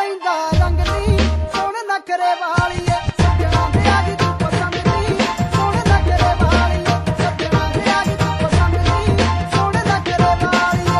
ਪੈਂਦਾ ਰੰਗ ਨੀ ਸੋਹਣੇ ਨਖਰੇ ਵਾਲੀਏ ਸੱਜਣਾ ਦੇ ਆ ਗਈ ਤੂੰ ਪਸੰਦ ਨੀ ਸੋਹਣੇ ਨਖਰੇ ਵਾਲੀਏ ਸੱਜਣਾ ਦੇ ਆ ਗਈ ਤੂੰ ਪਸੰਦ ਨੀ ਸੋਹਣੇ ਨਖਰੇ ਵਾਲੀਏ।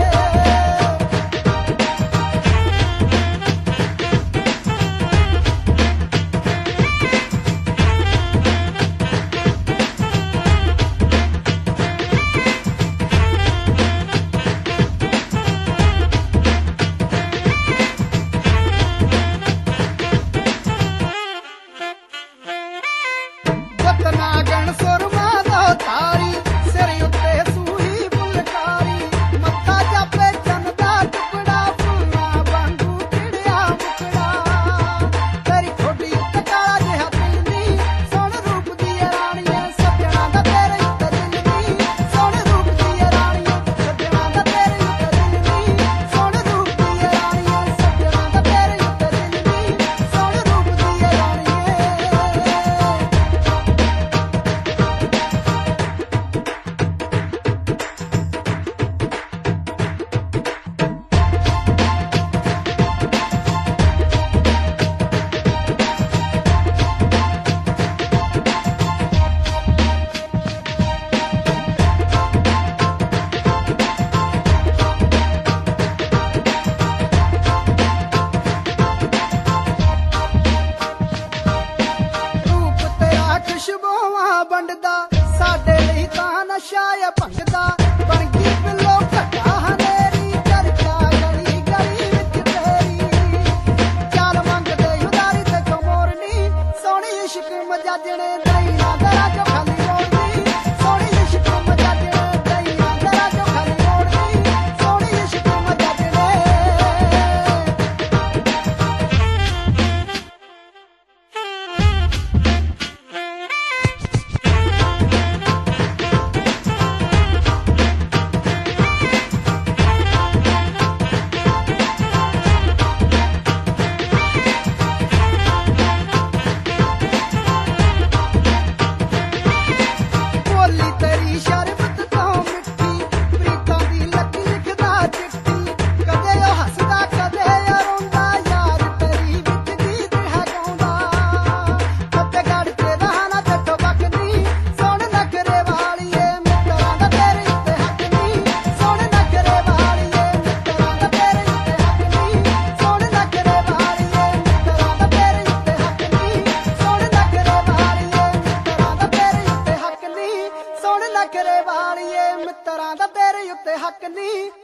ਨਾਗਣ ਸੁਰਮਾ ਦਾ ਤਾਰੀ ਸਿਰ ਉੱਤੇ ਸੂਈ ਫੁਲਕਾਰੀ ਮੱਥਾ ਜਾਪੇ ਚੰਨ ਦਾ ਟੁਕੜਾ ਫੁੱਲਾਂ ਵਾਂਗੂ ਚਿੜਿਆ ਮੁਕੜਾ ਤੇਰੀ ਠੋਡੀ ਉੱਤੇ ਕਾਲਾ ਜਿਹਾ ਤਿਲ ਨੀ ਸੋਹਣੇ ਰੂਪ ਦੀ ਰਾਣੀਏ ਸੱਜਣਾ ਦਾ ਤੇਰੇ ਉੱਤੇ ਦਿਲ ਨੀ ਸੋਹਣੇ ਰੂਪ ਦੀ ਰਾਣੀਏ ਸੱਜਣਾ ਦਾ ਤੇਰੇ ਉੱਤੇ ਦਿਲ ਨੀ ਸੋਹਣੇ ਰੂਪ ਦੀ ਰਾਣੀਏ ਸੱਜਣਾ ਦਾ ਤੇਰੇ ਉੱਤੇ ਦਿਲ ਨੀ ਸੋਹਣੇ ਰੂਪ ਦੀ ਰਾਣੀਏ। ਖੁਸ਼ਬੂਆਂ ਵੰਡਦਾ ਸਾਡੇ ਲਈ ਤਾਂ ਨਸ਼ਾ ਏ ਭੰਗਦਾ ਬਣ ਗਈ ਬਿੱਲੋ ਘਟਾ ਹਨੇਰੀ ਚਰਚਾ ਗਲੀ ਗਲੀ ਵਿੱਚ ਤੇਰੀ ਚਾਲ ਮੰਗਦੇ ਉਦਾਰੀ ਤੇ ਕਮੋਰਨੀ ਸੋਹਣੀ ਇਸ਼ਕ ਮਜਾਜਣੇ ਦਈ ਨਾ ਦਰਾ ਜੋ ਖਾਲੀ ਮੋੜਦੀ ਸੋਹਣੀ ਇਸ਼ਕ ਮਜਾਜਣੇ ਦਈ ਨਾ ਦਰਾ ਜੋ ਖਾਲੀ ਮੋੜਦੀ ਸੋਹਣੀ ਇਸ਼ਕ ਮਜਾਜਣੇ। ਬੋਲੀ ਤੇਰੀ ਸ਼ਰਬਤ ਤੋਂ ਮਿੱਠੀ ਪ੍ਰੀਤਾਂ ਦੀ ਲੱਗੀ ਲਿਖਦਾ ਚਿੱਠੀ ਕਦੇ ਉਹ ਹੱਸਦਾ ਕਦੇ ਉਹ ਰੋਂਦਾ ਯਾਰ ਤੇਰੀ ਵਿੱਚ ਗੀਤ ਹੈ ਗਾਉਂਦਾ ਫੱਟੇ ਗੜ ਕੇ ਰਹਾਣਾ ਜੱਟੋ ਬੱਕਦੀ ਸੋਹਣੇ ਨਖਰੇ ਵਾਲੀਏ ਮਿੱਤਰਾਂ ਦਾ ਤੇਰੇ ਉੱਤੇ ਹੱਕ ਨੀ ਸੋਹਣੇ ਨਖਰੇ ਵਾਲੀਏ ਮਿੱਤਰਾਂ ਦਾ ਤੇਰੇ ਉੱਤੇ ਹੱਕ ਨੀ ਸੋਹਣੇ ਨਖਰੇ ਵਾਲੀਏ ਮਿੱਤਰਾਂ ਦਾ ਤੇਰੇ ਉੱਤੇ ਹੱਕ ਨੀ ਸੋਹਣੇ ਨਖਰੇ ਵਾਲੀਏ ਮਿੱਤਰਾਂ ਦਾ ਤੇਰੇ ਉੱਤੇ ਹੱਕ ਨੀ ਸੋਹਣੇ ਨਖਰੇ ਵਾਲੀਏ ਮਿੱਤਰਾਂ ਦਾ ਤੇਰੇ ਉੱਤੇ ਹੱਕ ਨੀ।